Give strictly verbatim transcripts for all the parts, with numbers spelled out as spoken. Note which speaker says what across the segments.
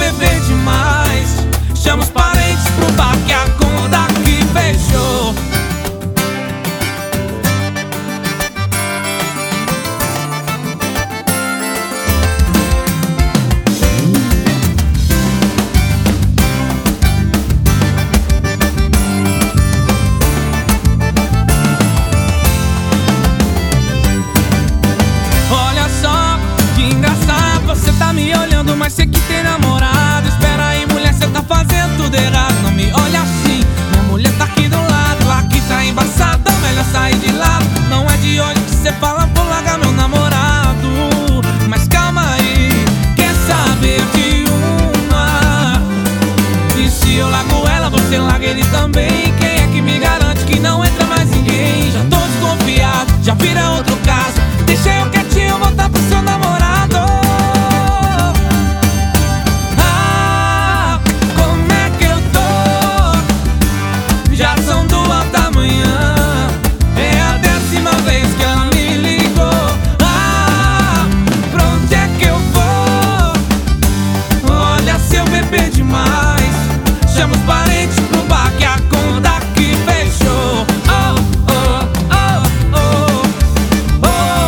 Speaker 1: beber demais, chama os parentes pro bar que a conta aqui fechou. Você tá me olhando, mas cê que tem namorado. Espera aí, mulher, cê tá fazendo tudo errado. Não me olha assim, minha mulher tá aqui do lado. Aqui tá embaçada, melhor sair de lado. Não é de hoje que cê fala, vou largar meu namorado. Mas calma aí, quer saber de uma? E se eu largo ela, você larga ele também. Quem é que me garante que não entra mais ninguém? Já tô desconfiado, já vira outro caso. Deixa eu quietinho voltar pro seu namorado. Chama os parentes pro bar que a conta aqui fechou. Oh, oh, oh, oh, oh,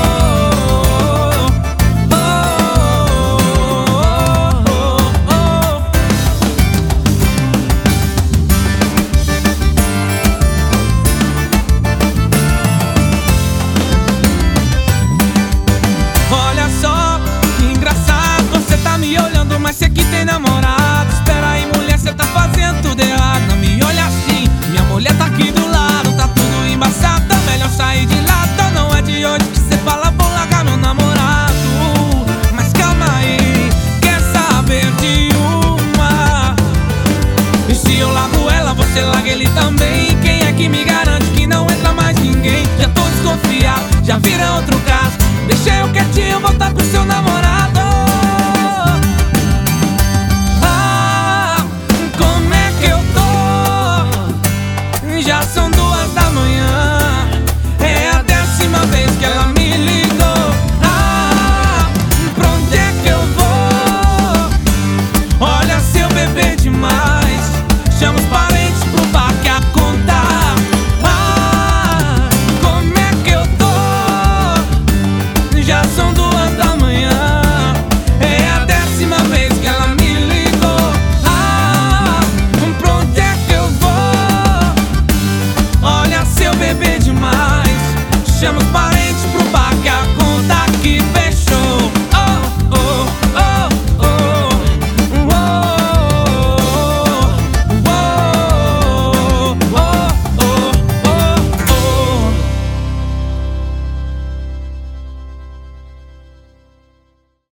Speaker 1: oh, oh, oh, oh. Olha só, que engraçado. Você tá me olhando, mas cê que tem namorado. Espera aí, mulher, cê tá fazendo tudo errado. Não me olha assim, minha mulher tá aqui do lado. Tá tudo embaçado, melhor sair de lado. Não é de hoje que cê fala, vou largar meu namorado. Mas calma aí, quer saber de uma? E se eu largo ela, você larga ele também. Quem é que me garante que não entra mais ninguém? Já tô desconfiado, já vira outro caso. Deixa eu quietinho voltar pro seu namorado. Já são duas da manhã, é a décima vez que ela me ligou. Ah, pra onde é que eu vou? Olha, se eu beber demais, chama os parentes pro bar que a conta. Ah, como é que eu tô? Já são duas da manhã, é a décima vez que ela me ligou. Ah, pra onde é que eu vou? Olha, se eu beber demais, chama os parentes.